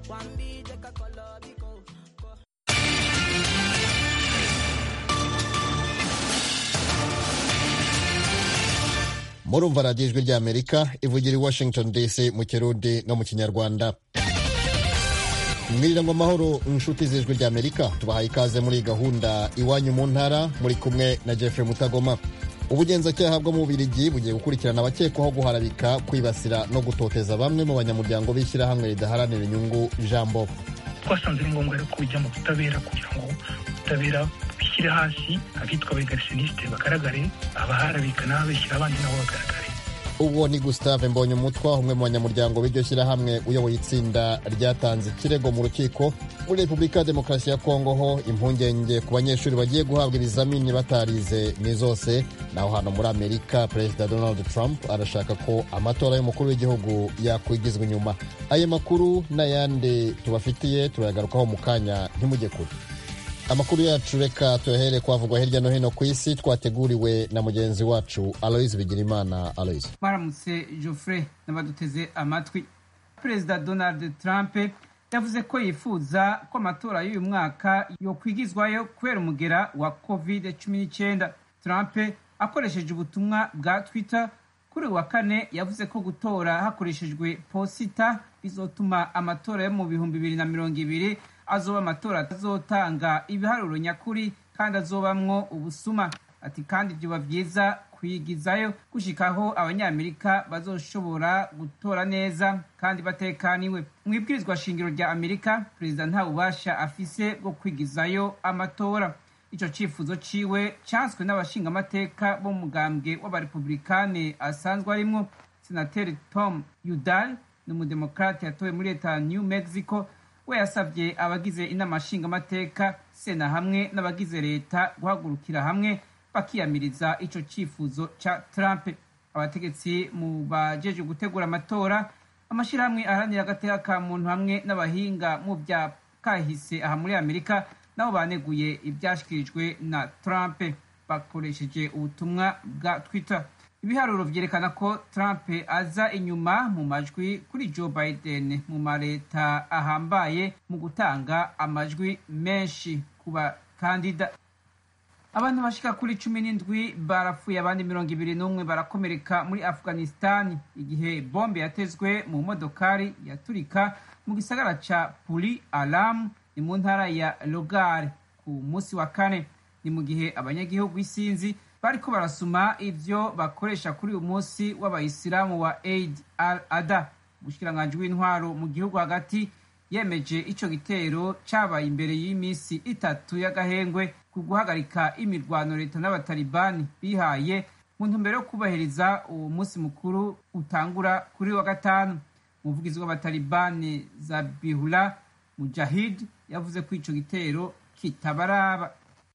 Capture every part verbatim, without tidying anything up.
murumva radiyo ijwi ry'amerika ivugira i washington dc mu kirundi no mu kinyarwanda. mwirira ngo amahoro inshuti z'ijwi ry'amerika, tubahaye ikaze muri gahunda iwanyu mu ntara, muri kumwe na Jeffrey Mutagoma. ubugenzacyaha bwo mu Bubiligi bugiye gukurikirana abakekwaho guharabika, kwibasira no gutoteza bamwe mu banyamuryango b'ishyirahamwe ridaharanira inyungu Jambo. twasanze ari ngombwa rero kujya mu butabera kugira ngo ubutabera bishyire hasi, abitwa abegarisiyoniste bagaragare, abaharabika n'ababeshyira abandi nabo bagaragare. Uwo ni Gustave Mbonyumutwa, umwe mu banyamuryango b'iryo shyirahamwe uyoboye itsinda ryatanze ikirego mu rukiko. Muri Repubulika ya Demokarasi ya Kongo ho impungenge ku banyeshuri bagiye guhabwa ibizamini batarize ni zose. Naho hano muri Amerika, Perezida Donald Trump arashaka ko amatora y'umukuru w'igihugu yakwigizwa inyuma. Ayo makuru n'ayandi tubafitiye turayagarukaho mu kanya, ntimujye kure. Amakuru yacu reka tuyahere kwavugwa hirya no hino ku isi, twateguriwe na mugenzi wacu Aloise Bigirimana. Aloise, maramutse Geoffrey n'abaduteze amatwi. Perezida Donald Trump yavuze ko yifuza ko amatora y'uyu mwaka yo kwigizwayo kubera umugera wa covid cumi n'icyenda. Trump akoresheje ubutumwa bwa Twitter kuri wa kane yavuze ko gutora hakoreshejwe posita bizotuma amatora yo mu bihumbi bibiri na mirongo ibiri azoba amatora azotanga ibiharuro nyakuri kandi azobamwo ubusuma. Ati kandi byoba byiza kwigizayo gushikaho abanyamerika bazoshobora gutora neza kandi batekaniwe. Mu ibwirizwa shingiro rya Amerika, perezida nta bubasha afise bwo kwigizayo amatora. Ico cifuzo ciwe canswe n'abashingamateka bo mu mugambwe w'abarepublikane asanzwe arimwo. Senateri Tom Udall ni umudemokrate yatowe muri leta ya New Mexico. We yasabye abagize inama nshingamateka, sena hamwe n'abagize leta guhagurukira hamwe bakiyamiriza ico cifuzo ca Trump. Abategetsi mu bajeje gutegura amatora, amashirahamwe aharanira agateka ka muntu hamwe n'abahinga mu vya kahise aha muri Amerika nabo baneguye ivyashikirijwe na Trump bakoresheje ubutumwa bwa Twitter. Ibiharuro vyerekana ko Trump aza inyuma mu majwi kuri Joe Biden mu mareta ahambaye mu gutanga amajwi menshi ku bakandida. Abantu bashika kuri cumi n'indwi barapfuye, abandi mirongo ibiri n'umwe barakomereka muri Afghanistan igihe bombe yatezwe mu modokari yaturika mu gisagara ca Puri Alam ni mu ntara ya Logar ku musi wa kane. Ni mu gihe abanyagihugu isinzi bariko barasuma ivyo bakoresha kuri uyu munsi w'abayisilamu wa Eid al-Adha. Umushikiranganji w'intwaro mu gihugu hagati yemeje ico gitero cabaye imbere y'imisi itatu y'agahengwe ku guhagarika imirwano leta n'abatalibani bihaye mu ntumbero yo kubahiriza uwo munsi mukuru utangura kuri wa gatanu. Umuvugizi w'abatalibani Zabihullah Mujahid yavuze ko ico gitero kitabaraba.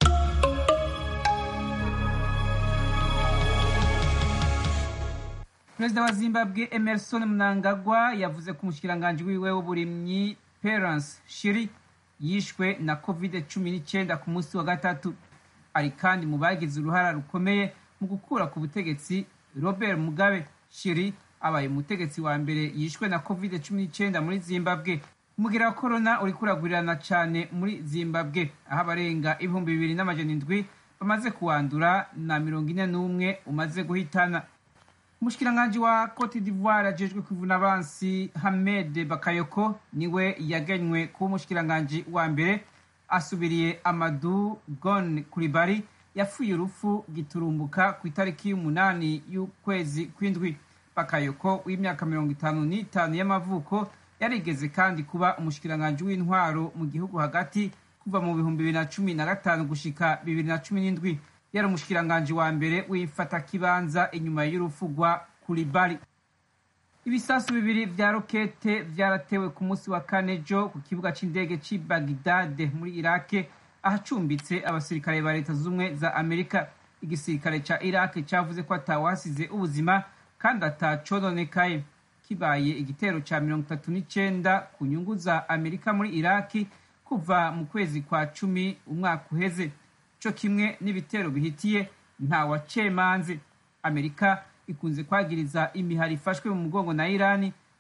Perezida wa Zimbabwe Emerson Mnangagwa yavuze ko umushikiranganji wiwe w'uburimyi Perence Shiri yishwe na covid cumi n'icyenda ku munsi wa gatatu. Ari kandi mu bagize uruhara rukomeye mu gukura ku butegetsi Robert Mugabe. Shiri abaye umutegetsi wa mbere yishwe na covid cumi n'icyenda muri Zimbabwe. Umugera wa corona uri kuragwirirana cyane muri Zimbabwe, aho abarenga ibihumbi bibiri n'amajana indwi bamaze kuwandura na mirongo ine n'umwe umaze guhitana. Umushikiranganji wa Cote d'Ivoire ajejwe kwivuna abansi Hamed Bakayoko niwe yagenywe kuba umushikiranganji wa mbere, asubiriye Amadou Gon Coulibaly yapfuye urupfu giturumbuka ku itariki y'umunani y'ukwezi kw'indwi. Bakayoko w'imyaka mirongo itanu n'itanu y'amavuko yarigeze kandi kuba umushikiranganji w'intwaro mu gihugu hagati kuva mu bihumbi bibiri na cumi na gatanu gushika bibiri na cumi n'indwi. Yari umushikiranganji wa mbere wifata kibanza inyuma y'urupfu rwa Coulibaly. Ibisasu bibiri vya rokete vyaratewe ku munsi wa kane jo ku kibuga c'indege c'i Baghdad muri Iraq, ahacumbitse abasirikare ba leta z'ubumwe za Amerika. Igisirikare ca Iraq cavuze ko atawasize ubuzima kandi atacononekaye. Kibaye igitero ca mirongo itatu n'icenda ku nyungu za Amerika muri Iraq kuva mu kwezi kwa cumi umwaka uheze. Co kimwe n'ibitero bihitiye nta wacemanze. Amerika ikunze kwagiriza imihari ifashwe mu mugongo na Irani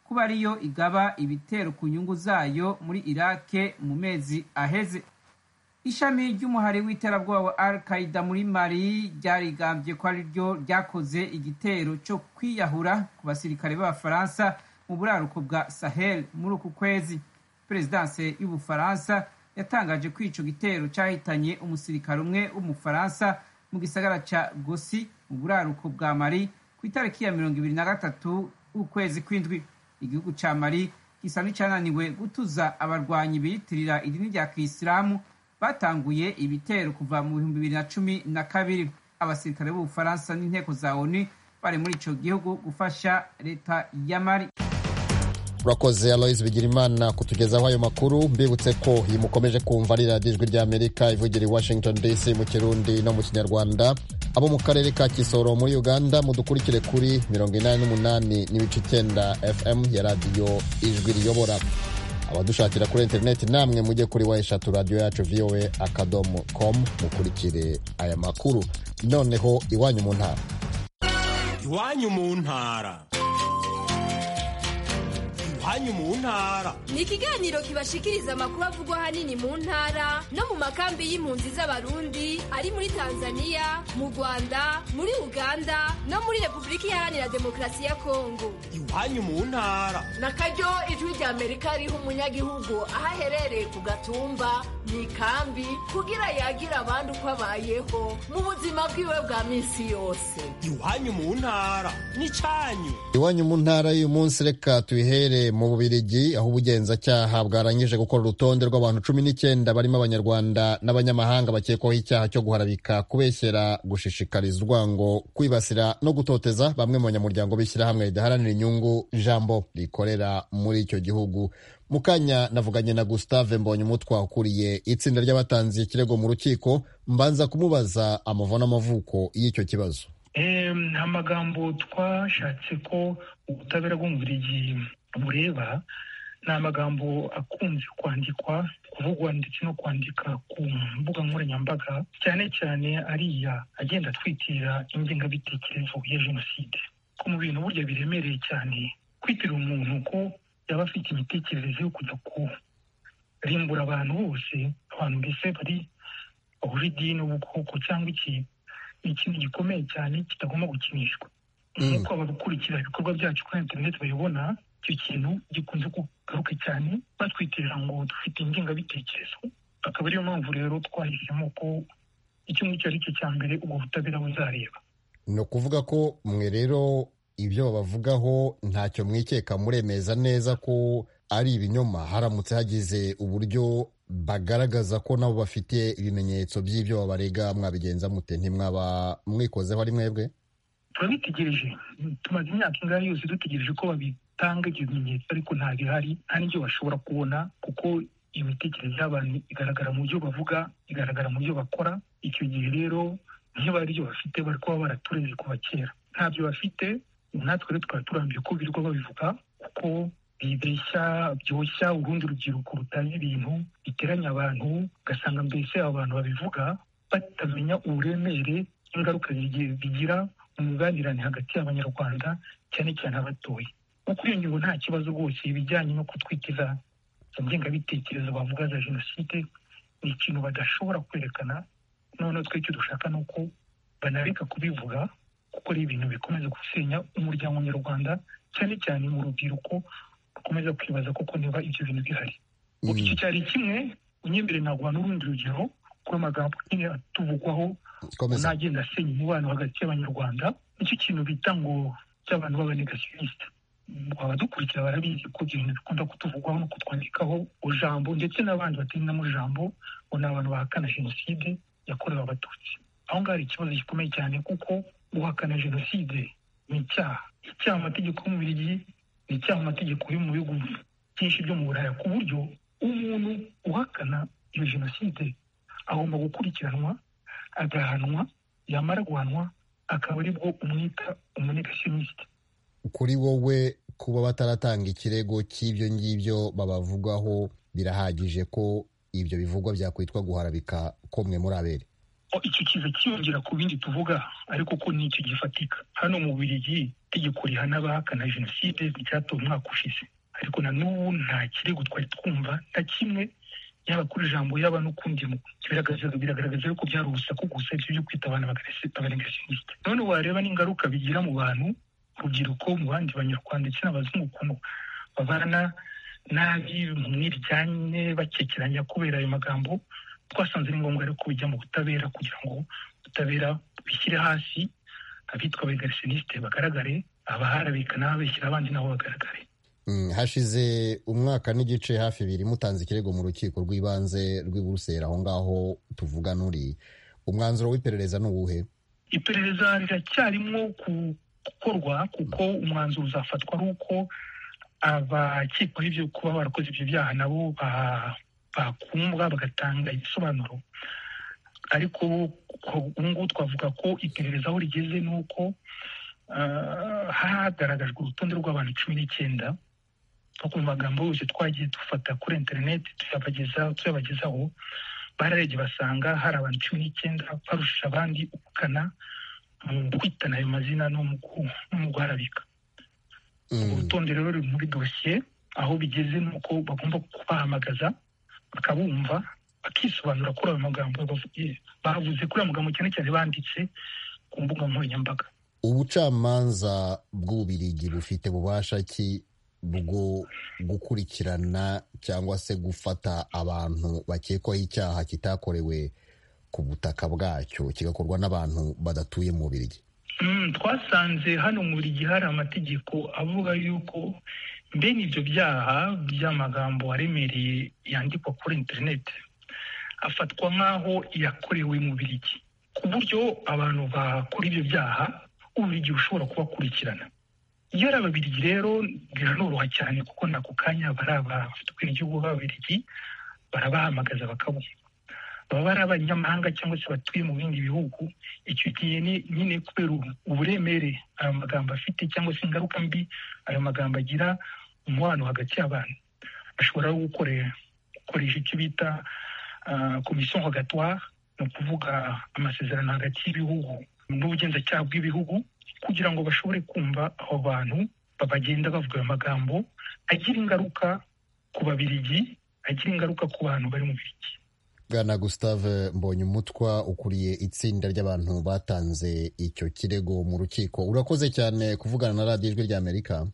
kuba ariyo igaba ibitero ku nyungu zayo muri Irake mu mezi aheze. Ishami ry'umuhari w'iterabwoba wa Al-Qaeda muri Mali ryarigambye ko ariryo ryakoze igitero cyo kwiyahura ku basirikare b'Abafaransa mu buraruko bwa Sahel muri uku kwezi. Perezidanse y'Ubufaransa yatangaje ko ico gitero cyahitanye umusirikare umwe w'Umufaransa mu gisagara ca Gossi mu buraruko bwa Mali ku itariki ya mirongo ibiri na gatatu ukwezi kw'indwi. Igihugu ca Mali gisa n'icananiwe gutuza abarwanyi biyitirira idini rya Kisilamu batanguye ibitero kuva mu bihumbi bibiri na cumi na kabiri. Abasirikare b'Ubufaransa n'inteko za ONU bari muri ico gihugu gufasha leta ya Mali. Urakoze Aloys Bigirimana kutugezaho ayo makuru. Mbibutse ko iyi mukomeje kumva ari radiyo Ijwi ry'Amerika ivugira i Washington D C mu Kirundi no mu Kinyarwanda. Abo mu karere ka Kisoro muri Uganda mudukurikire kuri mirongo inani n'umunani n'ibice icyenda F M ya radiyo Ijwi riyobora. Abadushakira kuri interineti namwe mujye kuri wa eshatu radiyo yacu V O A akadomo com mukurikire aya makuru. Noneho iwanyu mu ntara. Iwanyu mu ntara. Iwanyu mu ntara ni ikiganiro kibashikiriza amakuru avugwa hanini mu ntara no mu makambi y'impunzi z'Abarundi ari muri Tanzania, mu Rwanda, muri Uganda no muri Repubulika Iharanira Demokarasi ya Kongo. Iwanyu mu ntara nakaryo Ijwi ry'Amerika riha umunyagihugu aho aherereye ku gatumba mu ikambi kugira yagira abandi uko abayeho mu buzima bwiwe bwa minsi yose. Iwanyu mu ntara ni cyanyu. Iwanyu mu ntara y'uyu munsi reka tuyihere mu Bubiligi aho ubugenzacyaha bwarangije gukora urutonde rw'abantu cumi n'icyenda barimo abanyarwanda n'abanyamahanga bakekwaho icyaha cyo guharabika, kubeshyera, gushishikariza urwango, kwibasira no gutoteza bamwe mu banyamuryango b'ishyirahamwe ridaharanira inyungu Jambo rikorera muri icyo gihugu. Mu kanya navuganye na Gustave Mbonyumutwa ukuriye itsinda ry'abatanze ikirego mu rukiko, mbanza kumubaza amavo n'amavuko y'icyo kibazo. Amagambo twashatse ko ubutabera bwo mu Bubiligi bureba ni amagambo akunze kwandikwa, kuvugwa ndetse no kwandika ku mbuga nkoranyambaga, cyane cyane ariya agenda atwitira ingengabitekerezo ya jenoside. Ko mu bintu burya biremereye cyane kwitira umuntu ko yaba afite imitekerereze yo kujya kurimbura abantu bose, abantu mbese bari bahuje idini, ubukoko cyangwa iki, ni ikintu gikomeye cyane kitagomba gukinishwa. Nk'uko abakurikira ibikorwa byacu kuri interineti bayibona, icyo kintu gikunze kugaruka cyane batwitirira ngo dufite ingengabitekerezo. Akaba ariyo mpamvu rero twahisemo ko icyo ngicyo ari cyo cya mbere ubwo butabera buzareba. Ni ukuvuga ko mwe rero ibyo babavugaho ntacyo mwikeka, muremeza neza ko ari ibinyoma haramutse hagize uburyo bagaragaza ko nabo bafite ibimenyetso by'ibyo babarega, mwabigenza mute? Ntimwaba mwikozeho ari mwebwe? Turabitegereje, tumaze imyaka ingahe yose dutegereje ko babitanga ibyo bimenyetso, ariko nta bihari, nta n'ibyo bashobora kubona, kuko imitekerereze y'abantu igaragara mu byo bavuga, igaragara mu byo bakora. Icyo gihe rero niba ari byo bafite bari kuba baratureze kuva kera. Ntabyo bafite, natwe rero twari turambiye ko birirwa babivuga, kuko bibeshya, byoshya urundi rubyiruko rutazi ibintu, biteranya abantu, ugasanga mbese abo bantu babivuga batamenya uburemere ingaruka bigira mu mibanirane hagati y'abanyarwanda, cyane cyane abatoye. Kuri iyo ngingo nta kibazo rwose. Ibijyanye no kutwitiza ingengabitekerezo bavuga za jenoside ni ikintu badashobora kwerekana. None twe icyo dushaka ni uko banareka kubivuga, kuko ari ibintu bikomeza gusenya umuryango nyarwanda, cyane cyane mu rubyiruko rukomeza kwibaza koko niba ibyo bintu bihari. Iki cyari kimwe, unyembere naguha n'urundi rugero kuri amagambo nyine atuvugwaho unagenda asenya umubano hagati y'abanyarwanda. Nicyo kintu bita ngo cy'abantu b'abanegasiyonisite. Abadukurikira barabizi ko ibyo bintu bikunda kutuvugwaho no kutwandikaho ujambo, ndetse n'abandi batari na mu jambo ngo ni abantu bahakana jenoside yakorewe abatutsi. Aho ngaho hari ikibazo gikomeye cyane, kuko guhakana jenoside ni icyaha. Icyaha mu mategeko y'Ububiligi, ni icyaha mu mategeko yo mu bihugu byinshi byo mu Buraya, ku buryo umuntu uhakana iyo jenoside agomba gukurikiranwa, agahanwa, yamara guhanwa akaba aribwo umwita umunegasiyonisite. Kuri wowe kuba bataratanga ikirego cy'ibyo ngibyo babavugaho birahagije ko ibyo bivugwa byakwitwa guharabika ko mwe muri abere? Icyo kiza kiyongera ku bindi tuvuga, ariko ko nicyo gifatika. Hano mu Bubiligi itegeko rihana abahakana jenoside ryatowe umwaka ushize, ariko na n'ubu nta kirego twari twumva na kimwe, yaba kuri ijambo yaba n'ukundi biragaragaza biragaragaza yuko byari urusaku gusa ibyo byo kwita abantu b'abanegationiste. none wareba n'ingaruka bigira mu bantu, urubyiruko, mu bandi banyarwanda ndetse n'abazungu, ukuntu babana nabi mu mwiryane bakekeranya kubera ayo magambo. Twasanze ari ngombwa ariko bijya mu butabera kugira ngo ubutabera bishyire hasi, abitwa abanegationiste bagaragare, abaharabika n'ababeshyira abandi nabo bagaragare. Mm, hashize umwaka n'igice hafi ibiri mutanze ikirego mu rukiko rw'ibanze rw'i Buruseli aho ngaho tuvuga nuri. Umwanzuro w'iperereza ni uwuhe? Iperereza riracyarimo gukorwa kuko umwanzuro uzafatwa ari uko abakekwaho ibyo kuba barakoze ibyo byaha nabo bakumva bagatanga ibisobanuro. Ariko ubu ngubu twavuga ko iperereza aho rigeze ni uko hagaragajwe urutonde rw'abantu cumi n'icyenda ku magambo yose twagiye dufata kuri interineti tuyabagezaho. Bararebye basanga hari abantu cumi n'icyenda barusha abandi ubukana mu kwitana ayo mazina no mu guharabika. Urutonde rero ruri muri dosiye, aho bigeze ni uko bagomba kubahamagaza bakabumva bakisobanura kuri ayo magambo bavuze, kuri ayo magambo cyane cyane banditse ku mbuga nkoranyambaga. Ubucamanza bw'Ububiligi bufite bubasha ki bwo gukurikirana cyangwa se gufata abantu bakekwaho icyaha kitakorewe ku butaka bwacyo kigakorwa n'abantu badatuye mu Bubiligi? Mm, twasanze hano mu Bubiligi hari amategeko avuga yuko mbene ibyo byaha by'amagambo aremereye yandikwa kuri interineti afatwa nk'aho yakorewe mu Bubiligi, ku buryo abantu bakora ibyo byaha Ububiligi bushobora kubakurikirana. Iyo ari Ababiligi rero biranoroha cyane kuko nako kanya bari abafite ubwenegihugu b'Ababiligi barabahamagaza bakabumva. Baba bari abanyamahanga cyangwa se batuye mu bindi bihugu, icyo gihe nyine kubera uburemere ayo magambo afite cyangwa se ingaruka mbi ayo magambo agira umubano hagati y'abantu, bashobora gukoresha icyo bita komisiyo rogatoire, ni ukuvuga amasezerano hagati y'ibihugu n'ubugenzacyaha bw'ibihugu, kugira ngo bashobore kumva abo bantu babagenda bavuga ayo magambo agira ingaruka ku Babiligi, agira ingaruka ku bantu bari mu Bubiligi. Bwana Gustave Mbonyumutwa ukuriye itsinda ry'abantu batanze icyo kirego mu rukiko, urakoze cyane kuvugana na radiyo Ijwi ry'Amerika.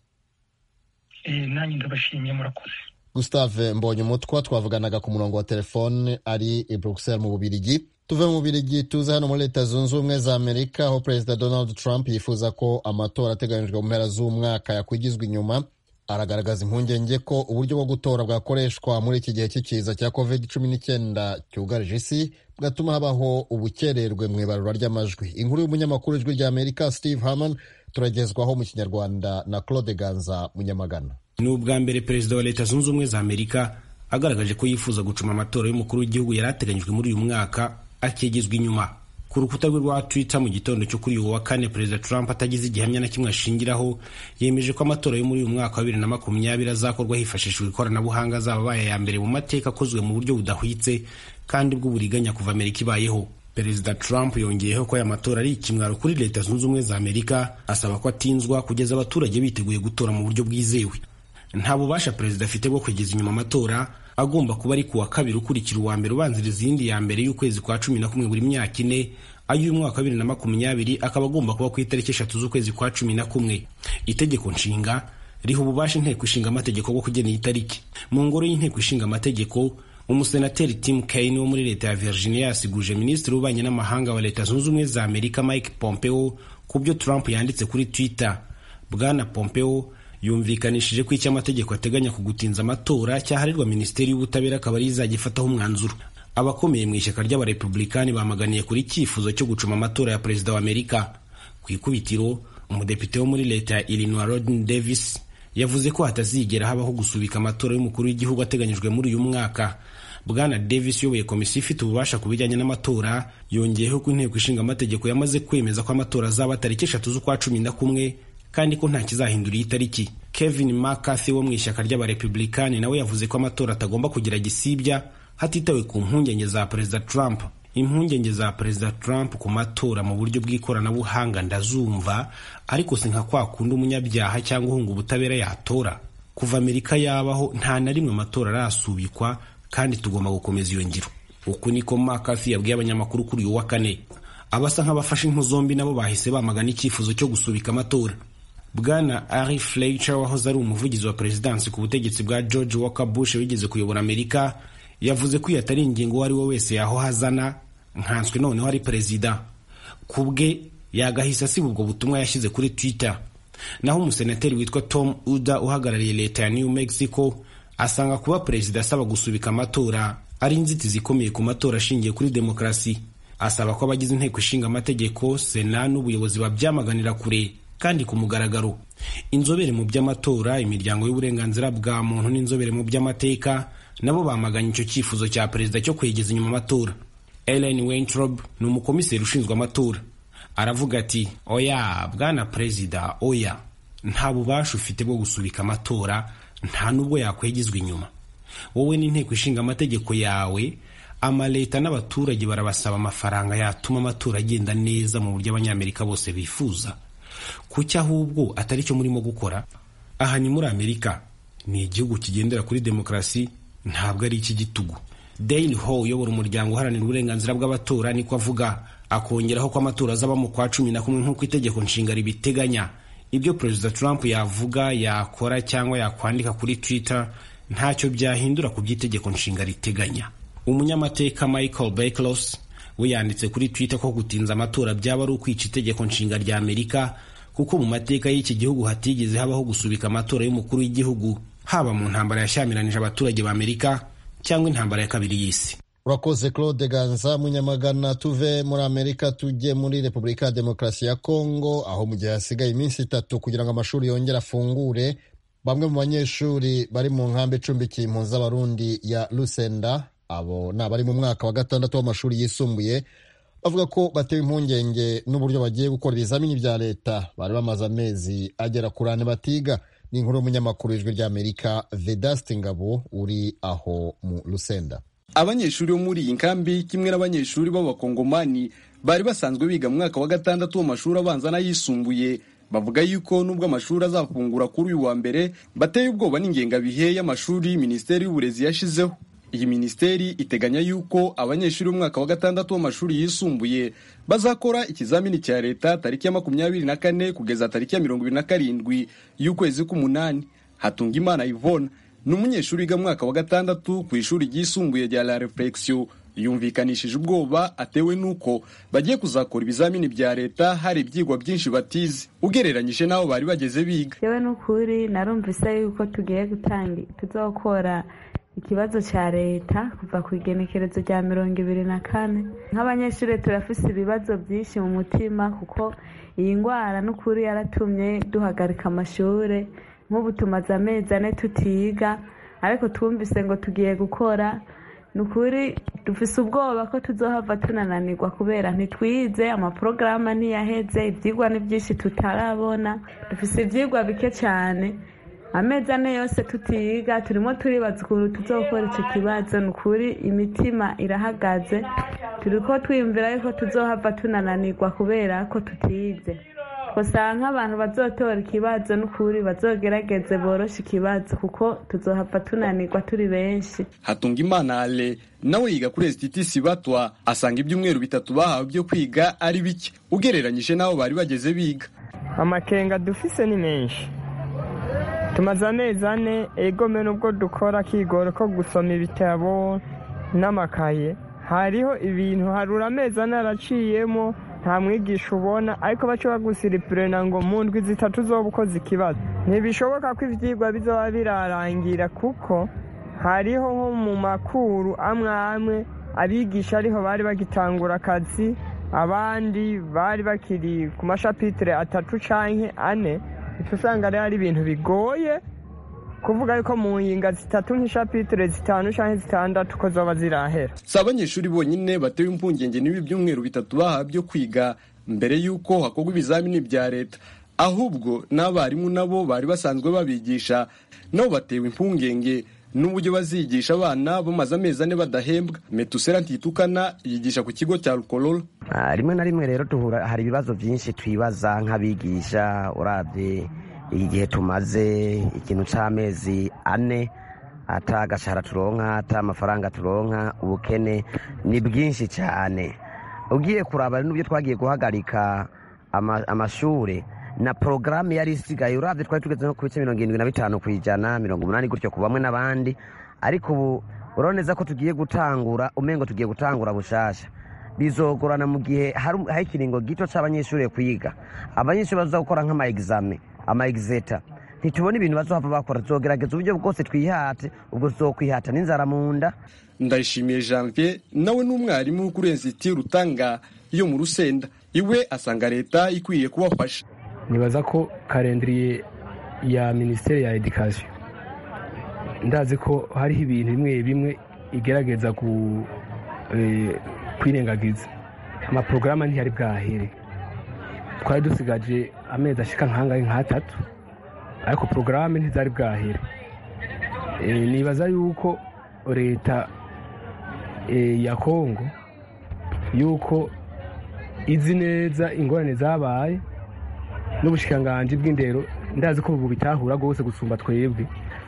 Eh, nanjye ndabashimiye, murakoze. Gustave Mbonyumutwa twavuganaga ku murongo wa telefone ari i Bruxelles mu Bubiligi. Tuve mu Bubiligi tuze hano muri Leta Zunze Ubumwe za Amerika, aho Perezida Donald Trump yifuza ko amatora ateganyijwe mu mpera z'umwaka yakwigizwa inyuma. Aragaragaza impungenge ko uburyo bwo gutora bwakoreshwa muri iki gihe cy'ikiza cya covid cumi n'icyenda cyugarije isi bwatuma habaho ubukererwe mu ibarura ry'amajwi. Inkuru y'umunyamakuru w'Ijwi ry'Amerika Steve Harman turagezwaho mu Kinyarwanda na Claude Ganza Munyamagana. Ni ubwa mbere Perezida wa Leta Zunze Ubumwe za Amerika agaragaje ko yifuza gucuma amatora y'umukuru w'igihugu yari ateganyijwe muri uyu mwaka akigizwa inyuma. Ku rukuta rwe rwa Twitter mu gitondo cyo kuri uyu wa kane, Perezida Trump atagize igihamya na kimwe ashingiraho yemeje ko amatora yo muri uyu mwaka wa bibiri na makumyabiri azakorwa hifashishijwe ikoranabuhanga, azabaye ya mbere mu mateka akozwe mu buryo budahwitse kandi bw'uburiganya kuva Amerika ibayeho. Perezida Trump yongeyeho ko aya matora ari ikimwaro kuri Leta Zunze Ubumwe za Amerika, asaba ko atinzwa kugeza abaturage biteguye gutora mu buryo bwizewe. Nta bubasha Perezida afite bwo kugeza inyuma amatora, agomba kuba ari kuwa kabiri ukurikira uwa mbere ubanziriza iyindi ya mbere y'ukwezi kwa cumi na kumwe buri myaka ine, ay'uyu mwaka wa bibiri na makumyabiri akaba agomba kuba ku itariki eshatu z'ukwezi kwa cumi na kumwe. Itegeko nshinga riha ububasha inteko ishinga amategeko bwo kugena iyi tariki. Mu ngoro y'inteko ishinga amategeko, umusenateri Tim Kaine wo muri leta ya Virginia yasiguje minisitiri w'ububanyi n'amahanga wa Leta Zunze Ubumwe za Amerika Mike Pompeo ku byo Trump yanditse kuri Twitter. Bwana Pompeo yumvikanishije ko icyo amategeko ateganya kugutinza amatora cyaharirwa Minisiteri y'Ubutabera akaba ari izajya ifataho umwanzuro. Abakomeye mu ishyaka ry'abarepublikani bamaganiye kuri icyifuzo cyo gucuma amatora ya Perezida wa Amerika. Ku ikubitiro, umudepite wo muri leta ya Illinois Rodney Davis yavuze ko hatazigera habaho gusubika amatora y'umukuru w'igihugu ateganyijwe muri uyu mwaka. Bwana Davis uyoboye komisiyo ifite ububasha ku bijyanye n'amatora yongeyeho ko inteko ishinga amategeko yamaze kwemeza ko amatora azaba tariki eshatu z'ukwa cumi na kumwe kandi ko nta kizahindura iyi tariki. Kevin McCarthy wo mu ishyaka ry'abarepublikani nawe yavuze ko amatora atagomba kugira gisibya hatitawe ku mpungenge za Perezida Trump. impungenge za perezida Trump ku matora mu buryo bw'ikoranabuhanga ndazumva, ariko si nka kwa kundi umunyabyaha cyangwa uhunga ubutabera yatora. Kuva Amerika yabaho nta na rimwe amatora arasubikwa, kandi tugomba gukomeza iyo ngiro. Uku niko McCarthy yabwiye abanyamakuru kuri uyu wa kane. Abasa nk'abafashe impu zombi nabo bahise bamagana icyifuzo cyo gusubika amatora. Bwana Ari Fletcher wahoze ari umuvugizi wa perezidansi ku butegetsi bwa George Walker Bush wigeze kuyobora Amerika, yavuze ko iyo atari ingingo uwo ari we wese yaho hazana, nkanswe noneho ari perezida. Kubwe yagahise asiba ubwo butumwa yashyize kuri Twitter. Naho umusenateri witwa Tom Uda uhagarariye leta ya New Mexico asanga kuba perezida asaba gusubika amatora ari inzitizi ikomeye ku matora ashingiye kuri demokarasi. Asaba ko abagize inteko ishinga amategeko, Sena n'ubuyobozi babyamaganira kure kandi ku mugaragaro. Inzobere mu by'amatora, imiryango y'uburenganzira bwa muntu n'inzobere mu by'amateka nabo bamaganye icyo cyifuzo cya perezida cyo kwegeza inyuma amatora. Ellen Weintraub ni umukomiseri ushinzwe amatora. Aravuga ati, oya bwana perezida, oya, nta bubasha ufite bwo gusubika amatora, nta nubwo yakwegezwa inyuma. Wowe n'inteko ishinga amategeko yawe, amaleta n'abaturage barabasaba amafaranga yatuma amatora agenda neza mu buryo abanyamerika bose bifuza. Kuki ahubwo atari cyo murimo gukora? Aha ni muri Amerika, ni igihugu kigendera kuri demokarasi, ntabwo ari iki gitugu. Dale Ho uyobora umuryango uharanira uburenganzira bw'abatora niko avuga, akongeraho ko amatora azaba mu kwa cumi na kumwe nk'uko itegeko nshinga ribiteganya. Ibyo perezida Trump yavuga, yakora cyangwa yakwandika kuri Twitter ntacyo byahindura ku by'itegeko nshinga riteganya. Umunyamateka Michael Becklos we yanditse kuri Twitter ko gutinza amatora byaba ari ukwica itegeko nshinga rya Amerika, kuko mu mateka y'iki gihugu hatigeze habaho gusubika amatora y'umukuru w'igihugu, haba mu ntambara yashyamiranyije abaturage ba Amerika cyangwa intambara ya kabiri y'isi. Urakoze Claude Ganza Munyamagana. Tuve muri Amerika tujye muri Repubulika ya Demokarasi ya Kongo, aho mu gihe hasigaye iminsi itatu kugira ngo amashuri yongere afungure, bamwe mu banyeshuri bari mu nkambi icumbikiye impunzi z'Abarundi ya Lusenda, abo ni abari mu mwaka wa gatandatu w'amashuri yisumbuye, bavuga ko batewe impungenge n'uburyo bagiye gukora ibizamini bya leta bari bamaze amezi agera kuri ane batiga. Ni inkuru y'umunyamakuru w'Ijwi ry'Amerika Vedaste Ngabo uri aho mu Lusenda. Abanyeshuri bo muri iyi nkambi kimwe n'abanyeshuri b'abakongomani bari basanzwe biga mu mwaka wa gatandatu w'amashuri abanza n'ayisumbuye bavuga yuko nubwo amashuri azafungura kuri uyu wa mbere bateye ubwoba n'ingengabihe y'amashuri Minisiteri y'Uburezi yashizeho. Iyi minisiteri iteganya yuko abanyeshuri b'umwaka wa gatandatu w'amashuri yisumbuye bazakora ikizamini cya leta tariki ya makumyabiri na kane kugeza tariki ya mirongo ibiri na karindwi y'ukwezi k'umunani. Hatungimana Yvonne ni umunyeshuri wiga mwaka wa gatandatu ku ishuri ryisumbuye rya La Reflexion, yumvikanishije ubwoba atewe nuko bagiye kuzakora ibizamini bya leta hari ibyigwa byinshi batize ugereranyije n'aho bari bageze biga. Yewe n'ukuri narumvise yuko tugiye gutanga tuzokora ikibazo cya leta kuva ku igenekerezo rya mirongo ibiri na kane. Nk'abanyeshuri turafise ibibazo byinshi mu mutima, kuko iyi ndwara n'ukuri yaratumye duhagarika amashuri. Nk'ubu tumaze amezi ane tutiga, ariko twumvise ngo tugiye gukora. Nukuri dufise ubwoba ko tuzohava tunananirwa kubera ntitwize, amaporogaramu ntiyaheze, ibyigwa ni byinshi tutarabona, dufise ibyigwa bike cyane. Amezi ane yose tutiga, turimo turibaza ukuntu tuzokora icyo kibazo. Nukuri imitima irahagaze, turiko twiyumvira yuko tuzohava tunananirwa kubera ko tutize. Gusa nk'abantu bazotora ikibazo n'ukuri bazogerageze boroshe ikibazo, kuko tuzohava tunanirwa turi benshi. Hatungimana Ale nawe yiga kuri S T T Sibatwa, asanga ibyumweru bitatu bahawe byo kwiga ari bike ugereranyije n'aho bari bageze biga. Amakenga dufise ni menshi, tumaze amezi ane egome nubwo dukora kigoro ko gusoma ibitabo n'amakaye, hariho ibintu harura amezi ane araciyemo nta mwigisha ubona, ariko baco bagusiripurena ngo mu ndwi zitatu zoba ukoze ikibazo. Ntibishoboka ko ivyigwa bizoba birarangira, kuko hariho nko mu makuru amwe amwe abigisha ariho bari bagitangura akazi, abandi bari bakiri ku mashapitire atatu canke ane. Usanga rero ari ibintu bigoye kuvuga yuko mu yinga zitatu nk'ishapitire zitanu canke zitandatu ko zoba zirahera. Si abanyeshuri bonyine batewe impungenge n'ibi byumweru bitatu bahawe byo kwiga mbere yuko hakorwa ibizamini bya leta, ahubwo n'abarimu nabo bari basanzwe babigisha nabo batewe impungenge n'uburyo bazigisha abana bamaze amezi ane badahembwa. Metusera Ntitukana yigisha ku kigo cya Rukororo. Rimwe na rimwe rero duhura hari ibibazo byinshi twibaza nk'abigisha, urabye igihe tumaze ikintu c'amezi ane ata agashahara turonka, ata amafaranga turonka, ubukene ni bwinshi cyane. Ugiye kuraba n'ubyo twagiye guhagarika amashure na programme yari isigaye, urabye twari tugeze no ku bice mirongo irindwi na bitanu kw'ijana, mirongo umunani gutyo ku bamwe n'abandi, ariko ubu uroneza ko tugiye gutangura umengo tugiye gutangura bushasha. Bizogorana mu gihe hari ikiringo gito c'abanyeshure kwiga. Abanyeshure baza gukora nk'ama examen, ama exeta. Ntitubona ibintu bazohava bakora, tuzogerageza uburyo bwose twihate, ubwo tuzokwihata n'inzara mu nda. Ndayishimiye Janvier nawe n'umwarimu kuri Institut Rutanga yo mu Rusenda, iwe asanga leta ikwiye kubafasha. Nibaza ko calendrier ya Ministeri ya Education ndazi ko hariho ibintu bimwe bimwe igerageza ku eh, kwirengagiza. Amaprograma ntiyari bwahere, twari dusigaje amezi ashika nkangahe nk'atatu, ariko programme ntizari bwahere. E, nibaza yuko leta e, ya Kongo yuko izi neza ingorane zabaye n'ubushikanganje bw'indero, ndazi ko ubu bitahura gose gusumba twebwe.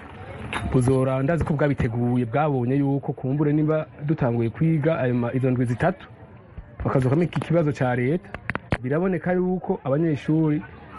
Buzora ndazi ko bwabiteguye, bwabonye yuko kumbure nimba dutanguye kwiga ayo izo ndwi zitatu bakazokamo iki kibazo ca leta, biraboneka yuko abanyeshuri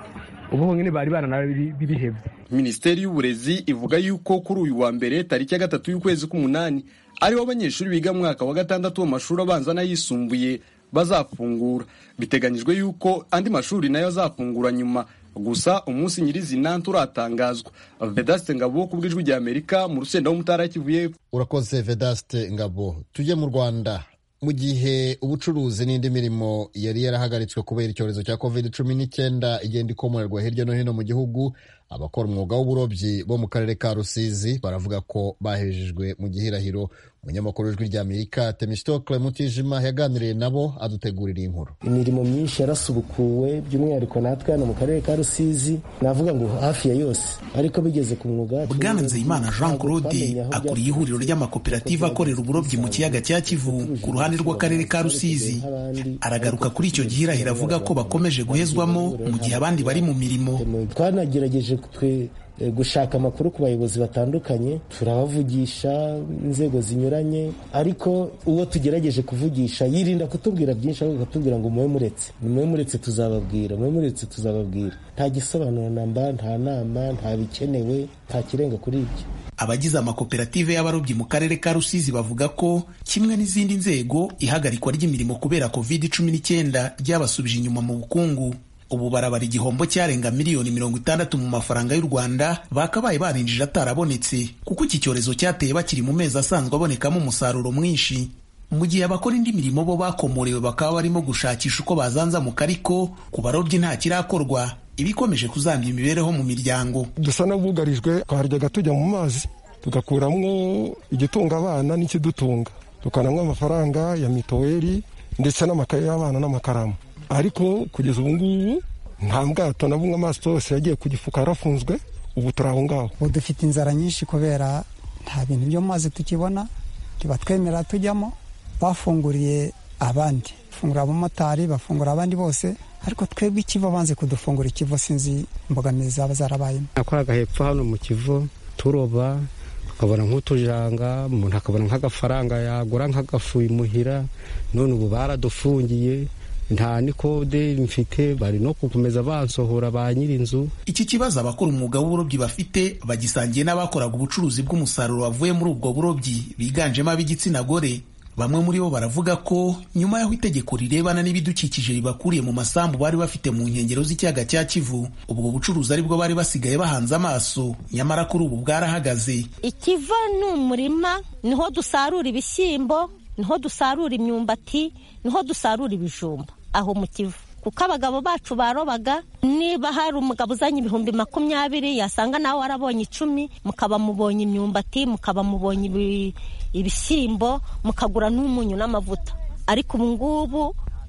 ubu nyine bari barana bibihevye. Ministeri y'uburezi ivuga yuko kuri uyu wa mbere tariki ya gatatu y'ukwezi k'umunani ari abanyeshuri biga mu mwaka wa gatandatu w'amashuri abanza n'ayisumbuye bazafungura. Biteganyijwe yuko andi mashuri nayo azafungura nyuma, gusa umunsi nyirizina turatangazwa. Vedaste Ngabo ku bw'ijwi rya Amerika mu Rusenda wo Mutara Kivuye. Urakoze Vedaste Ngabo. Tujye mu Rwanda. Mu gihe ubucuruzi n'indi mirimo yari yarahagaritswe kubera icyorezo cya covid cumi n'icyenda igenda ikomonerwa hirya no hino mu gihugu, abakora umwuga w'uburobyi bo mu karere ka Rusizi baravuga ko bahejejwe mu gihirahiro. Umunyamakuru w'ijwi rya Amerika Temistokle Mutijima yaganiriye nabo adutegurira inkuru. Imirimo myinshi yarasubukuwe, by'umwihariko natwe hano mu karere ka Rusizi, navuga ngo hafi ya yose, ariko bigeze ku mwuga. Bwana Nzeyimana Jean Claude akuriye ihuriro ry'amakoperative akorera uburobyi mu kiyaga cya Kivu ku ruhande rw'akarere ka Rusizi. Aragaruka kuri icyo gihirahiro avuga ko bakomeje guhezwamo mu gihe abandi bari mu mirimo. Twanagerageje twe gushaka amakuru ku bayobozi batandukanye, turabavugisha inzego zinyuranye, ariko uwo tugerageje kuvugisha yirinda kutubwira byinshi, ahubwo akatubwira ngo muwe muretse muwe muretse tuzababwira muwe muretse tuzababwira nta gisobanuro namba, nta nama, nta bikenewe, nta kirenga kuri ibyo. Abagize amakoperative y'abarobyi mu karere ka Rusizi bavuga ko kimwe n'izindi nzego ihagarikwa ry'imirimo kubera covid cumi n'icyenda ryabasubije inyuma mu bukungu. Ubu barabara igihombo cyarenga miliyoni mirongo itandatu mu mafaranga y'u Rwanda bakabaye barinjije atarabonetse, kuko iki cyorezo cyateye bakiri mu mezi asanzwe abonekamo umusaruro mwinshi. Mu gihe abakora indi mirimo bo bakomorewe bakaba barimo gushakisha uko bazanzamuka, ariko ku barobyi nta kirakorwa, ibikomeje kuzambya imibereho mu miryango. Dusa n'abugarijwe, twaryaga tujya mu mazi tugakuramwo igitunga abana n'ikidutunga, tukanamwa amafaranga ya mituweli ndetse n'amakaye y'abana n'amakaramu, ariko kugeza ubu ngubu nta bwato na bumwe, amaso yose yagiye ku gifuka yarafunzwe. Ubu turi aho ngaho, ubu dufite inzara nyinshi kubera nta bintu byo mu mazi tukibona, tubatwemera tujyamo. Bafunguriye abandi, bafungura abamotari, bafungura abandi bose, ariko twebwe ikivo banze kudufungura ikivo, sinzi imbogamizi zaba zarabayemo. Nakoraga hepfo hano mu kivo turoba, tukabona nk'utujanga, umuntu akabona nk'agafaranga yagura nk'agafu imuhira, none ubu baradufungiye, nta nikode mfite, bari no gukomeza bansohora ba nyir'inzu. Iki kibazo abakora umwuga w'uburobyi bafite bagisangiye n'abakoraga ubucuruzi bw'umusaruro wavuye muri ubwo burobyi biganjemo ab'igitsina gore. Bamwe muri bo baravuga ko nyuma y'aho itegeko rirebana n'ibidukikije ribakuriye mu masambu bari bafite mu nkengero z'ikiyaga cya Kivu, ubwo bucuruzi aribwo bari basigaye bahanze amaso, nyamara kuri ubu bwarahagaze. Ikiva ni umurima, niho dusarura ibishyimbo, niho dusarura imyumbati, niho dusarura ibijumba aho mu Kivu, kuko abagabo bacu barobaga. Niba hari umugabo uzanye ibihumbi makumyabiri, yasanga nawe warabonye icumi, mukaba mubonye imyumbati, mukaba mubonye ibishyimbo, mukagura n'umunyu n'amavuta. Ariko ubu ngubu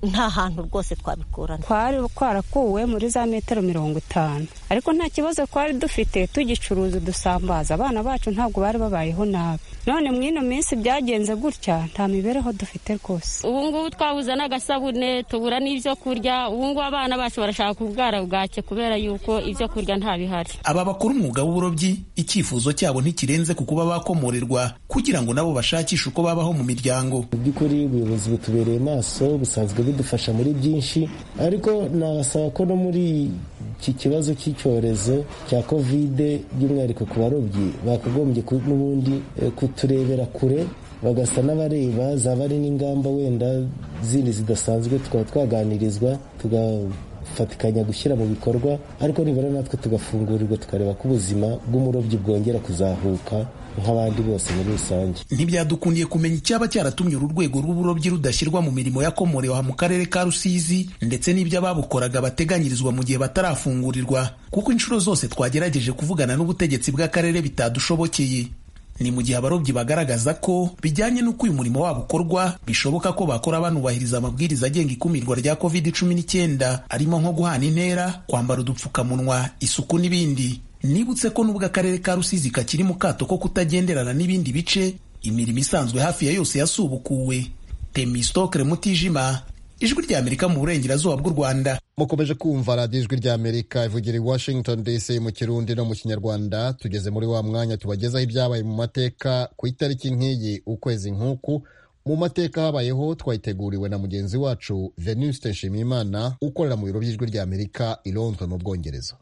nta hantu rwose twabikurana. Twari twarakuwe muri za metero mirongo itanu ariko nta kibazo twari dufite, tugicuruza dusambaza abana bacu ntabwo bari babayeho nabi. None mwino minsi byagenze gutya nta mibereho dufite rwose. Ubu ngubu twabuze n'agasabune, tubura n'ibyo kurya. Ubu ngubu abana bacu barashaka kubwara bwake kubera yuko ibyo kurya nta bihari. Aba bakora umwuga w'uburobyi icyifuzo cyabo ntikirenze ku kuba bakomorerwa kugira ngo nabo bashakishe uko babaho mu miryango. Mu by'ukuri ubuyobozi butubereye maso, busanzwe bidufasha muri byinshi, ariko nabasaba ko no muri iki kibazo cy'icyorezo cya kovide by'umwihariko ku barobyi bakagombye n'ubundi kuturebera kure, bagasa n'abareba zaba ari n'ingamba wenda zindi zidasanzwe tukaba twaganirizwa tugafatikanya gushyira mu bikorwa, ariko nibura natwe tugafungurirwa tukareba ko ubuzima bw'umurobyi bwongera kuzahuka nk'abandi bose muri rusange. Ntibyadukundiye kumenya icyaba cyaratumye uru rwego rw'uburobyi rudashyirwa mu mirimo yakomorewe mu karere ka Rusizi ndetse n'ibyo ababukoraga bateganyirizwa mu gihe batarafungurirwa, kuko inshuro zose twagerageje kuvugana n'ubutegetsi bw'akarere bitadushobokeye. Ni mu gihe abarobyi bagaragaza ko bijyanye n'uko uyu murimo wabo ukorwa bishoboka ko bakora banubahiriza amabwiriza agenga ikumirwa rya covid cumi n'icyenda arimo nko guhana intera, kwambara udupfukamunwa, isuku n'ibindi. Nibutse ko nubwo akarere ka Rusizi kakiri mu kato ko kutagenderana n'ibindi bice, imirimo isanzwe hafi ya yose yasubukuwe. Temistokre Mutijima, Ijwi rya Amerika mu burengerazuba bw'u Rwanda. Mukomeje kumva radiyo Ijwi rya Amerika ivugira i Washington D C mu Kirundi no mu Kinyarwanda. Tugeze muri wa mwanya tubagezaho ibyabaye mu mateka ku itariki nk'iyi ukwezi nk'uku. Mu mateka habayeho twayiteguriwe na mugenzi wacu Venuste Nshimiyimana ukorera mu biro by'Ijwi rya Amerika i Londres mu Bwongereza.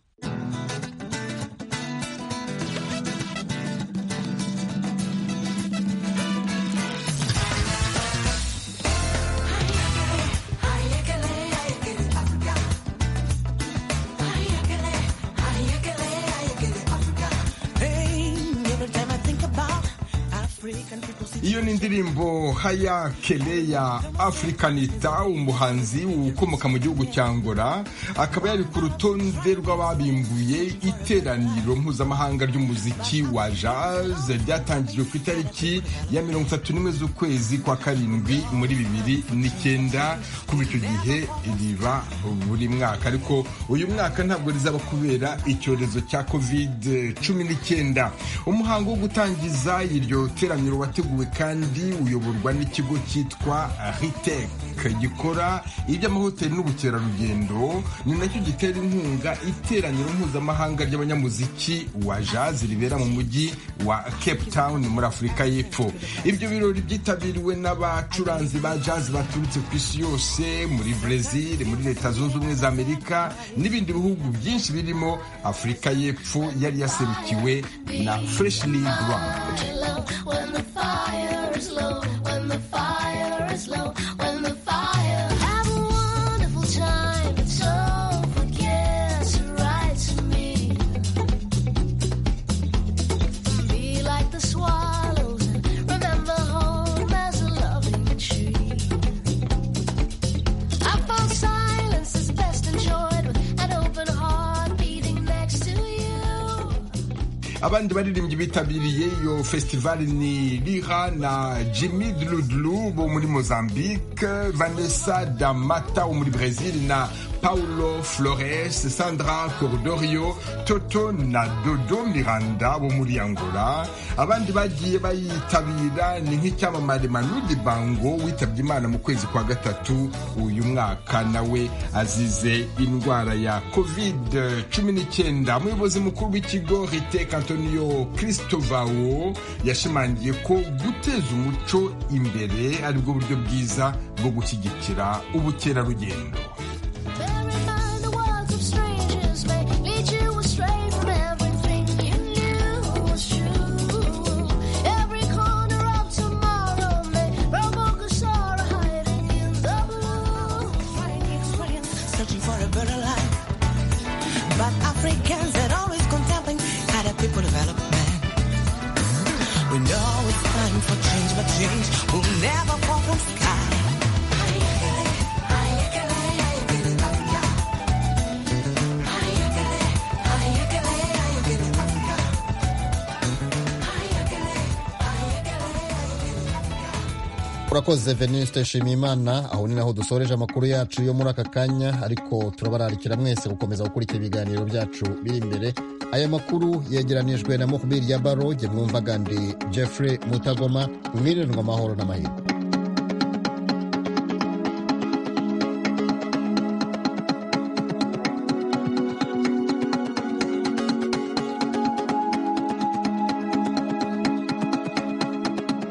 Iyo ni indirimbo Haya Keleya Africanita, umuhanzi ukomoka mu gihugu cya Angola, akaba yari ku rutonde rw'ababimbuye iteraniro mpuzamahanga ry'umuziki wa jazz ryatangijwe ku itariki ya mirongo itatu n'imwe z'ukwezi kwa karindwi muri bibiri n'icyenda. Kuva icyo gihe riba buri mwaka, ariko uyu mwaka ntabwo rizaba kubera icyorezo cya covid cumi n'icyenda. Umuhango wo gutangiza iryo teraniro wateguwe kandi uyoborwa n'ikigo cyitwa Ritec gikora iby'amahoteli n'ubukerarugendo, ni nacyo gitera inkunga iteraniro mpuzamahanga ry'abanyamuziki wa jazz ribera mu mujyi wa Cape Town muri Afurika y'Epfo. Ibyo birori byitabiriwe n'abacuranzi ba jazz baturutse ku isi yose, muri Brazil, muri Leta Zunze Ubumwe za Amerika n'ibindi bihugu byinshi birimo Afurika y'Epfo yari yaserukiwe na Freshly Ground. When the fire is low, when the fire is low, when the fire, have a wonderful time, but don't forget to write to me. Be like the swallows and remember home as a loving tree. I found silence is best enjoyed with an open heart beating next to you. Abandi baririmbyi bitabiriye iyo festival ni Lira na Jimmy Dludlu bo muri Mozambique, Vanessa da Mata wo muri Brazil na Paulo Flores, Sandra Cordorio, Toto na Dodo Miranda bo muri Angola. Abandi bagiye bayitabira ni nk'icyamamare Manu Dibango witabye Imana mu kwezi kwa gatatu uyu mwaka, nawe azize indwara ya covid cumi n'icyenda. Umuyobozi mukuru w'ikigo Ritec Antonio Cristovao yashimangiye ko guteza umuco imbere aribwo buryo bwiza bwo gushyigikira ubukerarugendo. Change will never fall from sky. urakoze Venuste Shimimana. Aho ni naho dusoreje amakuru yacu yo muri aka kanya, ariko turabararikira mwese gukomeza gukurikira ibiganiro byacu biri imbere. Aya makuru yegeranijwe na Mukbir Yabaro, jye mwumvaga ndi Jeffrey Mutagoma. Mwirirwa amahoro n'amahirwe.